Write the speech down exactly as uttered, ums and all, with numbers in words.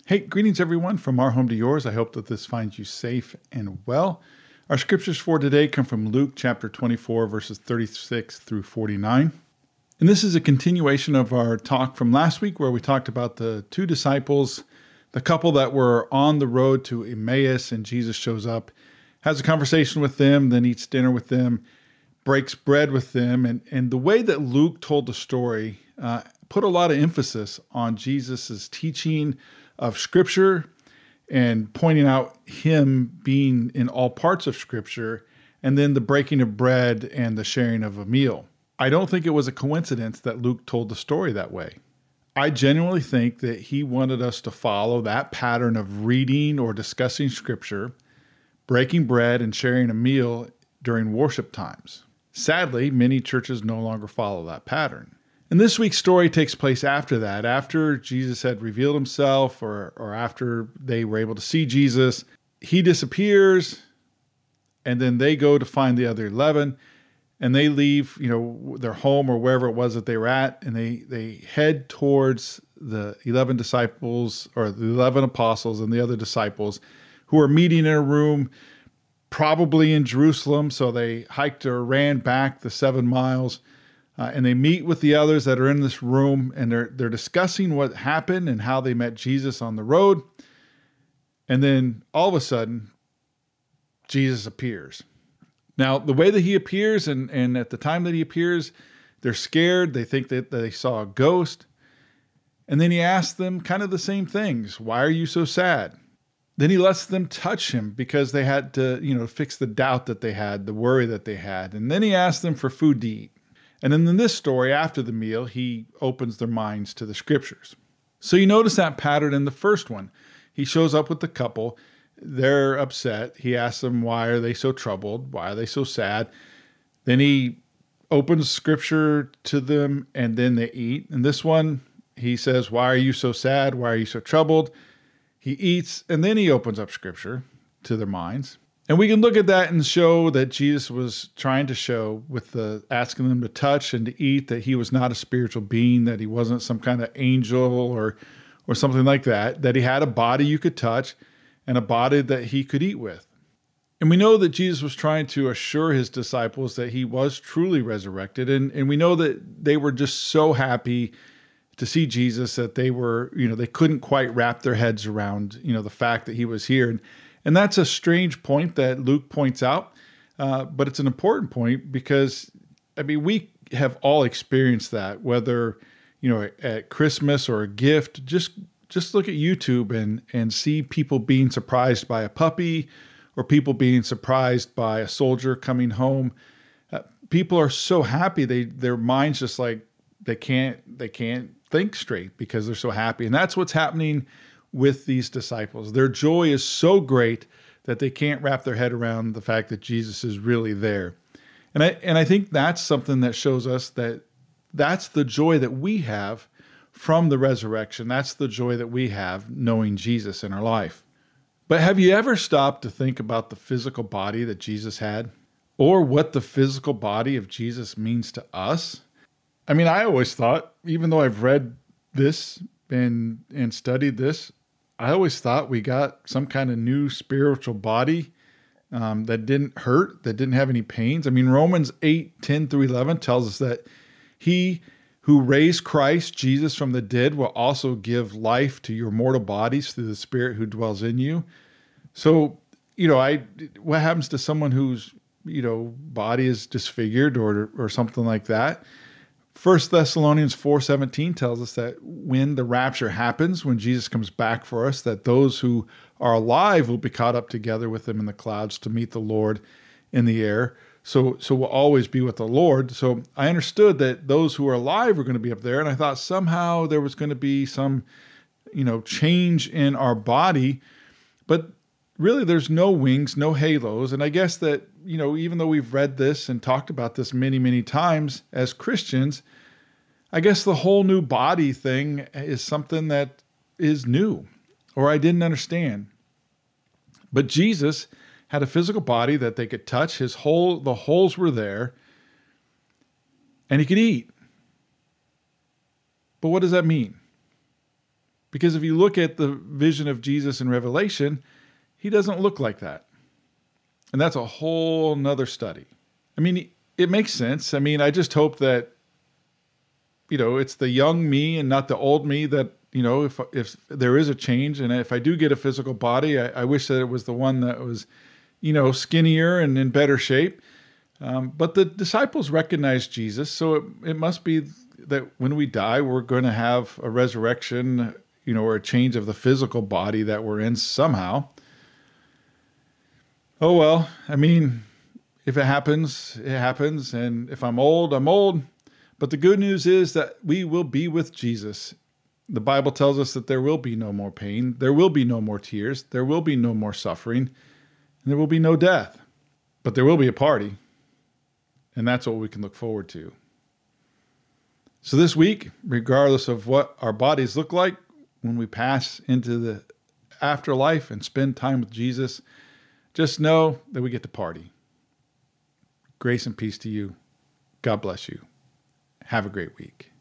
Hey, greetings everyone from our home to yours. I hope that this finds you safe and well. Our scriptures for today come from Luke chapter twenty-four, verses thirty-six through forty-nine. And this is a continuation of our talk from last week where we talked about the two disciples, the couple that were on the road to Emmaus, and Jesus shows up, has a conversation with them, then eats dinner with them, breaks bread with them. And, and the way that Luke told the story uh, put a lot of emphasis on Jesus' teaching of Scripture and pointing out him being in all parts of Scripture, and then the breaking of bread and the sharing of a meal. I don't think it was a coincidence that Luke told the story that way. I genuinely think that he wanted us to follow that pattern of reading or discussing Scripture, breaking bread, and sharing a meal during worship times. Sadly, many churches no longer follow that pattern. And this week's story takes place after that, after Jesus had revealed himself or, or after they were able to see Jesus. He disappears, and then they go to find the other eleven, and they leave, you know, their home or wherever it was that they were at, and they, they head towards the eleven disciples or the eleven apostles and the other disciples who are meeting in a room, probably in Jerusalem. So they hiked or ran back the seven miles. Uh, and they meet with the others that are in this room, and they're they're discussing what happened and how they met Jesus on the road. And then all of a sudden, Jesus appears. Now, the way that he appears, and, and at the time that he appears, they're scared. They think that they saw a ghost. And then he asks them kind of the same things. Why are you so sad? Then he lets them touch him because they had to, you know, fix the doubt that they had, the worry that they had. And then he asks them for food to eat. And then in this story, after the meal, he opens their minds to the scriptures. So you notice that pattern in the first one. He shows up with the couple. They're upset. He asks them, why are they so troubled? Why are they so sad? Then he opens scripture to them, and then they eat. And this one, he says, why are you so sad? Why are you so troubled? He eats, and then he opens up scripture to their minds. And we can look at that and show that Jesus was trying to show with the asking them to touch and to eat that he was not a spiritual being, that he wasn't some kind of angel or or something like that, that he had a body you could touch and a body that he could eat with. And we know that Jesus was trying to assure his disciples that he was truly resurrected. And, and we know that they were just so happy to see Jesus that they were, you know, they couldn't quite wrap their heads around, you know, the fact that he was here. And And that's a strange point that Luke points out, uh, but it's an important point because, I mean, we have all experienced that, whether, you know, at Christmas or a gift. Just just look at YouTube and and see people being surprised by a puppy or people being surprised by a soldier coming home. Uh, people are so happy, they their minds just like they can't they can't think straight because they're so happy, and that's what's happening with these disciples. Their joy is so great that they can't wrap their head around the fact that Jesus is really there. And I and I think that's something that shows us that that's the joy that we have from the resurrection. That's the joy that we have knowing Jesus in our life. But have you ever stopped to think about the physical body that Jesus had, or what the physical body of Jesus means to us? I mean, I always thought, even though I've read this and and studied this, I always thought we got some kind of new spiritual body um, that didn't hurt, that didn't have any pains. I mean, Romans eight, ten through eleven tells us that he who raised Christ Jesus from the dead will also give life to your mortal bodies through the Spirit who dwells in you. So, you know, I what happens to someone whose, you know, body is disfigured or or something like that? First Thessalonians four seventeen tells us that when the rapture happens, when Jesus comes back for us, that those who are alive will be caught up together with him in the clouds to meet the Lord in the air. So, so we'll always be with the Lord. So I understood that those who are alive were going to be up there, and I thought somehow there was going to be some, you know, change in our body. But really, there's no wings, no halos. And I guess that, you know, even though we've read this and talked about this many, many times as Christians, I guess the whole new body thing is something that is new, or I didn't understand. But Jesus had a physical body that they could touch. His whole, the holes were there, and he could eat. But what does that mean? Because if you look at the vision of Jesus in Revelation, he doesn't look like that. And that's a whole nother study. I mean, it makes sense. I mean, I just hope that, you know, it's the young me and not the old me that, you know, if if there is a change, and if I do get a physical body, I, I wish that it was the one that was, you know, skinnier and in better shape. Um, but the disciples recognized Jesus, so it, it must be that when we die, we're going to have a resurrection, you know, or a change of the physical body that we're in somehow. Oh, well, I mean, if it happens, it happens. And if I'm old, I'm old. But the good news is that we will be with Jesus. The Bible tells us that there will be no more pain. There will be no more tears. There will be no more suffering. And there will be no death. But there will be a party. And that's what we can look forward to. So this week, regardless of what our bodies look like, when we pass into the afterlife and spend time with Jesus, just know that we get to party. Grace and peace to you. God bless you. Have a great week.